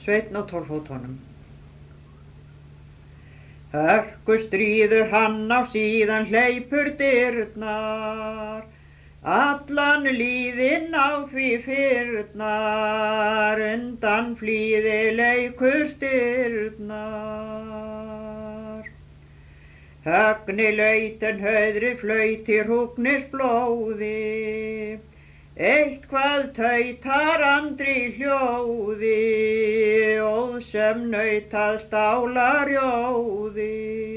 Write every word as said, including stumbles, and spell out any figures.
Sveinn á tólfótunum. Hörku stríður hann á síðan hleypur dyrnar, allan líðinn á því fyrnar, undan flýði leikur styrnar. Högni lauten höðri flauti hrúgnis blóði, eitthvað tautar andri hljóði, óð sem nautað stálarjóði.